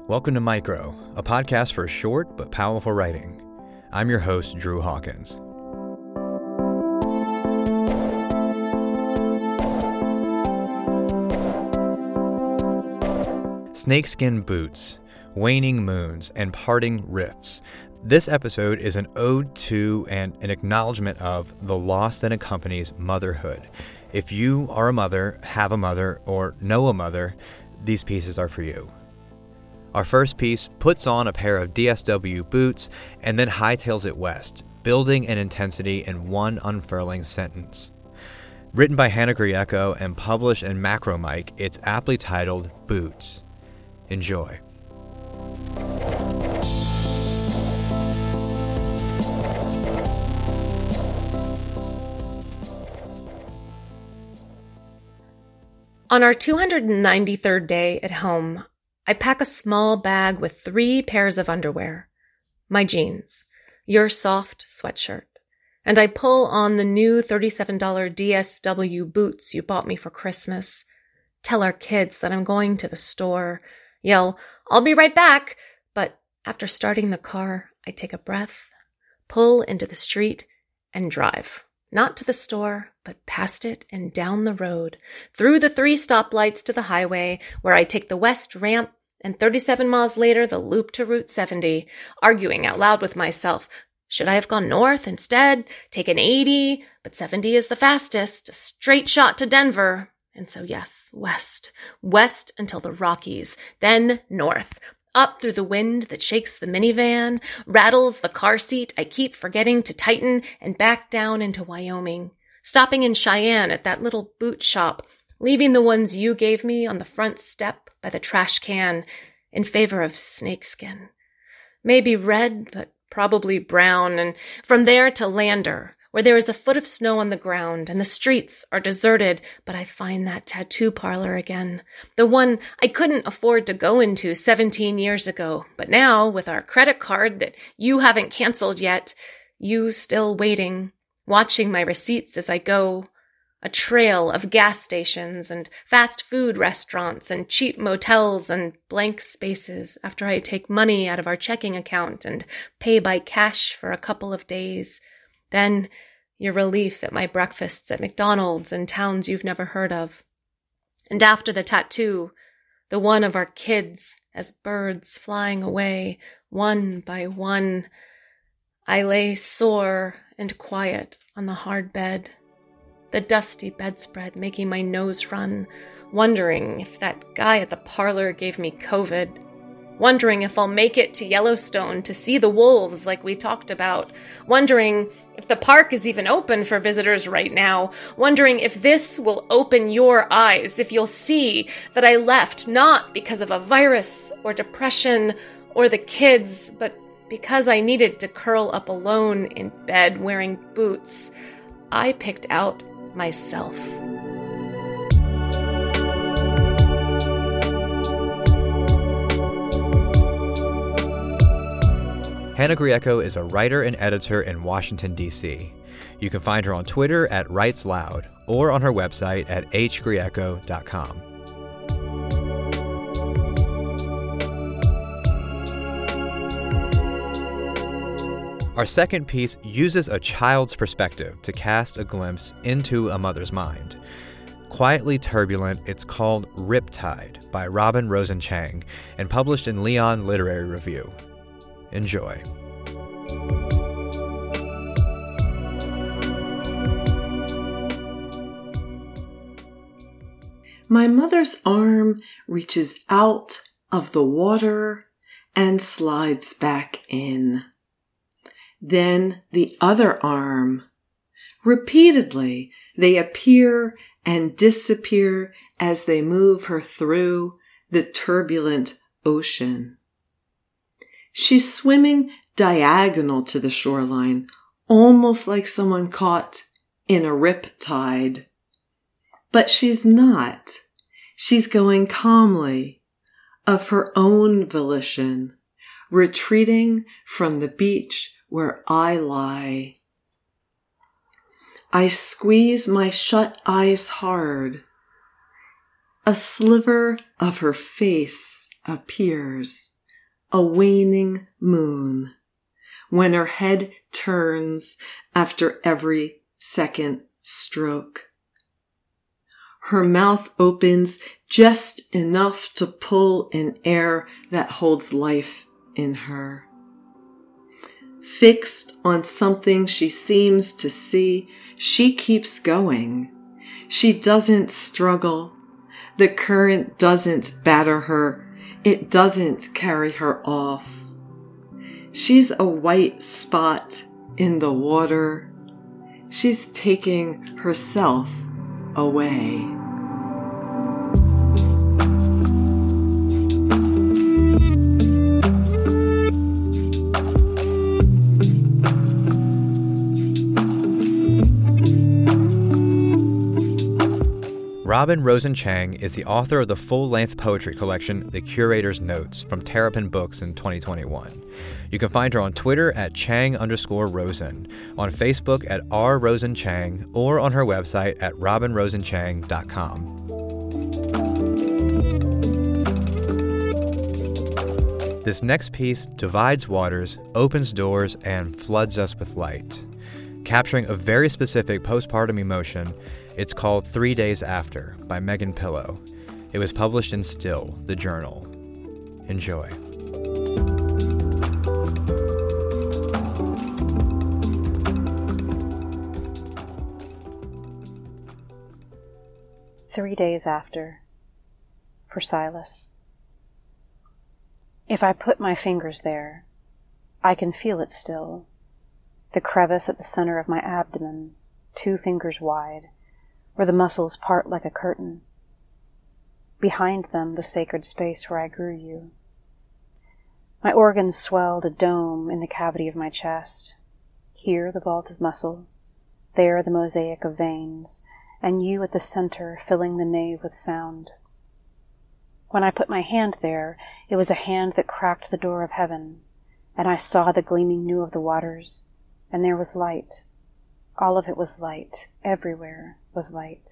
Welcome to Micro, a podcast for short but powerful writing. I'm your host, Drew Hawkins. Snakeskin boots, waning moons, and parting rifts. This episode is an ode to and an acknowledgement of the loss that accompanies motherhood. If you are a mother, have a mother, or know a mother, these pieces are for you. Our first piece puts on a pair of DSW boots and then hightails it west, building an intensity in one unfurling sentence. Written by Hannah Grieco and published in Macromike, it's aptly titled Boots. Enjoy. On our 293rd day at home, I pack a small bag with 3 pairs of underwear, my jeans, your soft sweatshirt, and I pull on the new $37 DSW boots you bought me for Christmas. Tell our kids that I'm going to the store, yell, "I'll be right back," but after starting the car, I take a breath, pull into the street, and drive. Not to the store, but past it and down the road, through the 3 stoplights to the highway, where I take the west ramp, and 37 miles later the loop to Route 70, arguing out loud with myself. Should I have gone north instead, taken 80, but 70 is the fastest, a straight shot to Denver. And so yes, west until the Rockies, then north. Up through the wind that shakes the minivan, rattles the car seat I keep forgetting to tighten, and back down into Wyoming, stopping in Cheyenne at that little boot shop, leaving the ones you gave me on the front step by the trash can in favor of snakeskin. Maybe red, but probably brown, and from there to Lander, where there is a foot of snow on the ground and the streets are deserted, but I find that tattoo parlor again. The one I couldn't afford to go into 17 years ago, but now, with our credit card that you haven't canceled yet, you still waiting, watching my receipts as I go. A trail of gas stations and fast food restaurants and cheap motels and blank spaces after I take money out of our checking account and pay by cash for a couple of days. Then your relief at my breakfasts at McDonald's in towns you've never heard of. And after the tattoo, the one of our kids as birds flying away, one by one, I lay sore and quiet on the hard bed, the dusty bedspread making my nose run, wondering if that guy at the parlor gave me COVID, wondering if I'll make it to Yellowstone to see the wolves like we talked about, wondering if the park is even open for visitors right now, wondering if this will open your eyes, if you'll see that I left not because of a virus or depression or the kids, but because I needed to curl up alone in bed wearing boots. I picked out myself. Hannah Grieco is a writer and editor in Washington, D.C. You can find her on Twitter at WritesLoud or on her website at hgrieco.com. Our second piece uses a child's perspective to cast a glimpse into a mother's mind. Quietly turbulent, it's called Riptide by Robin Rosen Chang and published in Leon Literary Review. Enjoy. My mother's arm reaches out of the water and slides back in. Then the other arm. Repeatedly, they appear and disappear as they move her through the turbulent ocean. She's swimming diagonal to the shoreline, almost like someone caught in a riptide. But she's not. She's going calmly, of her own volition, retreating from the beach where I lie. I squeeze my shut eyes hard. A sliver of her face appears. a waning moon, when her head turns after every second stroke. Her mouth opens just enough to pull in air that holds life in her. Fixed on something she seems to see, she keeps going. She doesn't struggle. The current doesn't batter her. It doesn't carry her off. She's a white spot in the water. She's taking herself away. Robin Rosen Chang is the author of the full-length poetry collection The Curator's Notes from Terrapin Books in 2021. You can find her on Twitter at Chang_Rosen, on Facebook at rrosenchang, or on her website at robinrosenchang.com. This next piece divides waters, opens doors, and floods us with light. Capturing a very specific postpartum emotion, it's called 3 Days After by Megan Pillow. It was published in Still, the journal. Enjoy. "3 days after," for Silas. If I put my fingers there, I can feel it still. The crevice at the center of my abdomen, 2 fingers wide, where the muscles part like a curtain. Behind them, the sacred space where I grew you. My organs swelled a dome in the cavity of my chest. Here, the vault of muscle. There, the mosaic of veins, and you at the center, filling the nave with sound. When I put my hand there, it was a hand that cracked the door of heaven, and I saw the gleaming new of the waters, and there was light. All of it was light. Everywhere was light.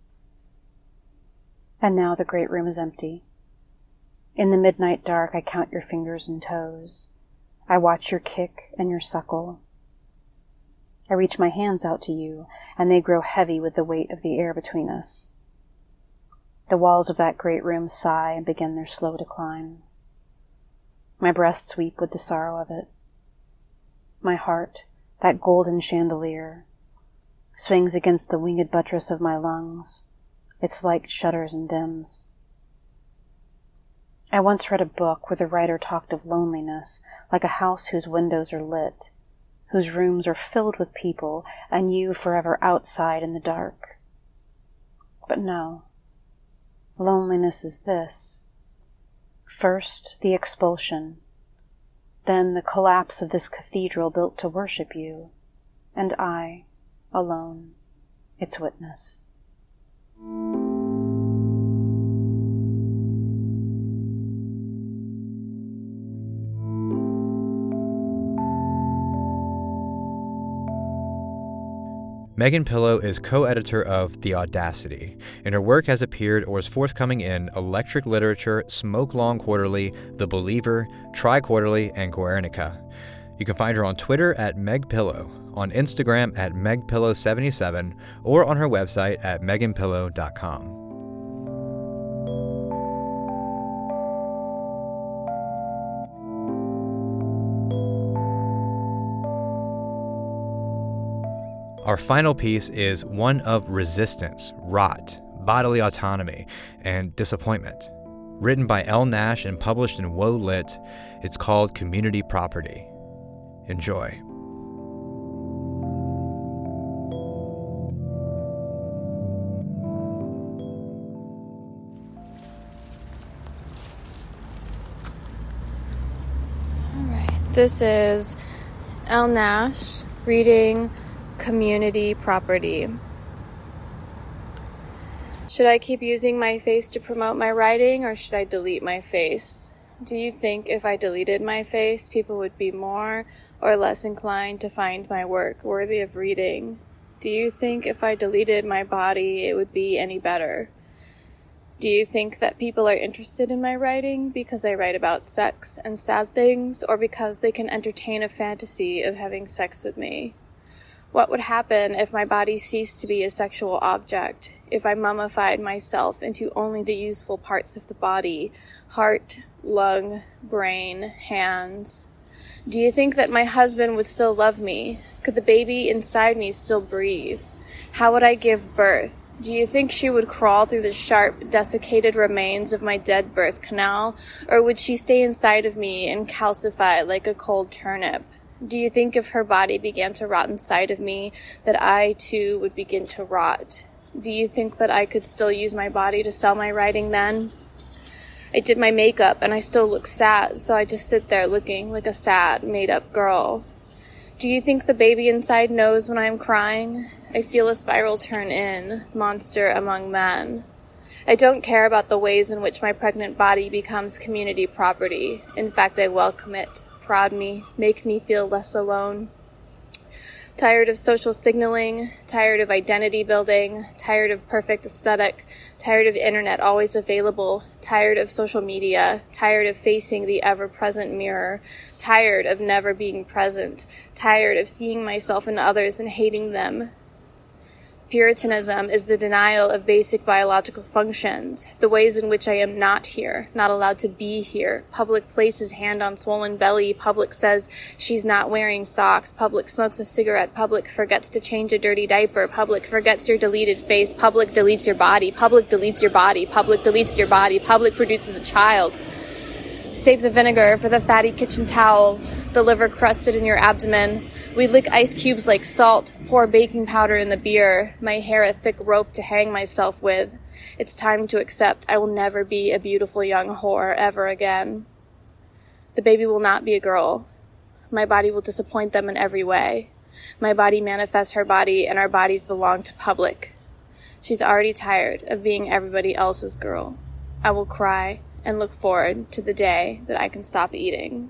And now the great room is empty. In the midnight dark, I count your fingers and toes. I watch your kick and your suckle. I reach my hands out to you, and they grow heavy with the weight of the air between us. The walls of that great room sigh and begin their slow decline. My breasts weep with the sorrow of it. My heart, that golden chandelier, swings against the winged buttress of my lungs. Its light shudders and dims. I once read a book where the writer talked of loneliness like a house whose windows are lit, whose rooms are filled with people, and you forever outside in the dark. But no. Loneliness is this. First, the expulsion, then the collapse of this cathedral built to worship you, and I, alone, its witness. Megan Pillow is co-editor of The Audacity, and her work has appeared or is forthcoming in Electric Literature, Smoke Long Quarterly, The Believer, Tri-Quarterly, and Guernica. You can find her on Twitter at Meg Pillow, on Instagram at megpillow77, or on her website at meganpillow.com. Our final piece is one of resistance, rot, bodily autonomy, and disappointment. Written by Elle Nash and published in Woe Lit, it's called Community Property. Enjoy. All right. This is Elle Nash reading Community Property. Should I keep using my face to promote my writing, or should I delete my face? Do you think if I deleted my face, people would be more or less inclined to find my work worthy of reading? Do you think if I deleted my body, it would be any better? Do you think that people are interested in my writing because I write about sex and sad things, or because they can entertain a fantasy of having sex with me? What would happen if my body ceased to be a sexual object, if I mummified myself into only the useful parts of the body, heart, lung, brain, hands? Do you think that my husband would still love me? Could the baby inside me still breathe? How would I give birth? Do you think she would crawl through the sharp, desiccated remains of my dead birth canal, or would she stay inside of me and calcify like a cold turnip? Do you think if her body began to rot inside of me, that I, too, would begin to rot? Do you think that I could still use my body to sell my writing then? I did my makeup, and I still look sad, so I just sit there looking like a sad, made-up girl. Do you think the baby inside knows when I am crying? I feel a spiral turn in, monster among men. I don't care about the ways in which my pregnant body becomes community property. In fact, I welcome it, prod me, make me feel less alone. Tired of social signaling, tired of identity building, tired of perfect aesthetic, tired of internet always available, tired of social media, tired of facing the ever-present mirror, tired of never being present, tired of seeing myself in others and hating them. Puritanism is the denial of basic biological functions, the ways in which I am not here, not allowed to be here. Public places hand on swollen belly, public says she's not wearing socks, public smokes a cigarette, public forgets to change a dirty diaper, public forgets your deleted face, public deletes your body, public deletes your body, public deletes your body, public produces a child. Save the vinegar for the fatty kitchen towels, the liver crusted in your abdomen. We lick ice cubes like salt, pour baking powder in the beer, my hair a thick rope to hang myself with. It's time to accept I will never be a beautiful young whore ever again. The baby will not be a girl. My body will disappoint them in every way. My body manifests her body, and our bodies belong to public. She's already tired of being everybody else's girl. I will cry and look forward to the day that I can stop eating.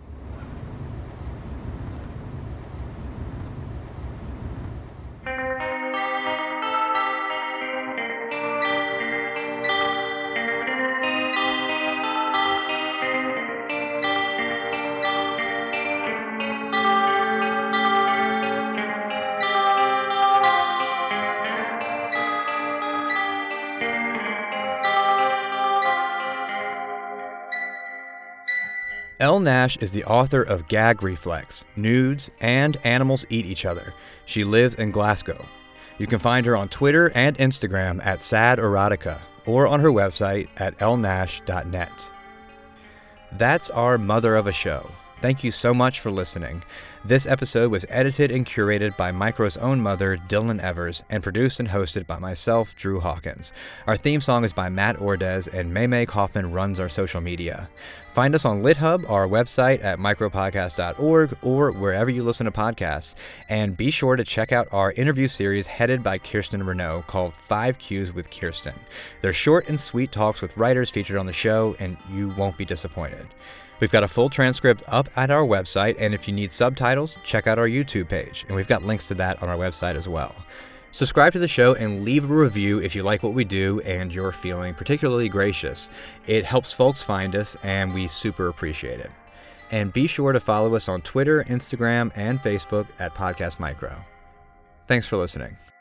Elle Nash is the author of Gag Reflex, Nudes, and Animals Eat Each Other. She lives in Glasgow. You can find her on Twitter and Instagram at SadErotica, or on her website at ellenash.net. That's our mother of a show. Thank you so much for listening. This episode was edited and curated by Micro's own mother, Dylan Evers, and produced and hosted by myself, Drew Hawkins. Our theme song is by Matt Ordez, and Maymay Kaufman runs our social media. Find us on LitHub, our website at micropodcast.org, or wherever you listen to podcasts. And be sure to check out our interview series headed by Kirsten Renaud called 5 Qs with Kirsten. They're short and sweet talks with writers featured on the show, and you won't be disappointed. We've got a full transcript up at our website, and if you need subtitles, check out our YouTube page, and we've got links to that on our website as well. Subscribe to the show and leave a review if you like what we do and you're feeling particularly gracious. It helps folks find us, and we super appreciate it. And be sure to follow us on Twitter, Instagram, and Facebook at Podcast Micro. Thanks for listening.